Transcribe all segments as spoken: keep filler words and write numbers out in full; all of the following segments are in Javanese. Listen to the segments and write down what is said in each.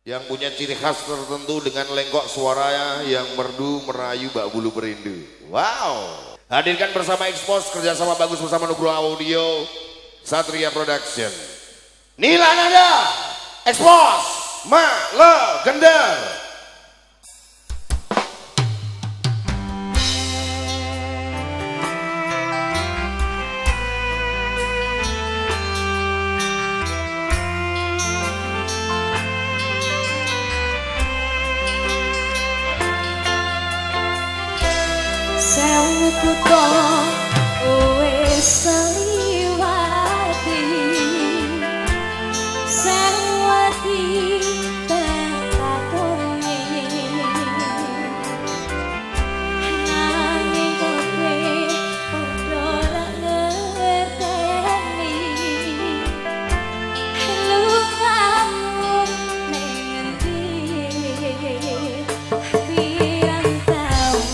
yang punya ciri khas tertentu dengan lengkok suaranya yang merdu merayu bak bulu perindu. Wow. Hadirkan bersama Expose, kerjasama bagus bersama Nugroho Audio, Satria Production. Nila Nada, Expose, Ma Legender. Kutha wis seliwati seliwati takone nanging kowe padha ngerteni lungamu ning endi pirang taun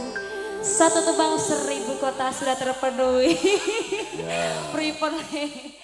Satu tebang seribu kota sudah terpenuhi. Yeah. Pripun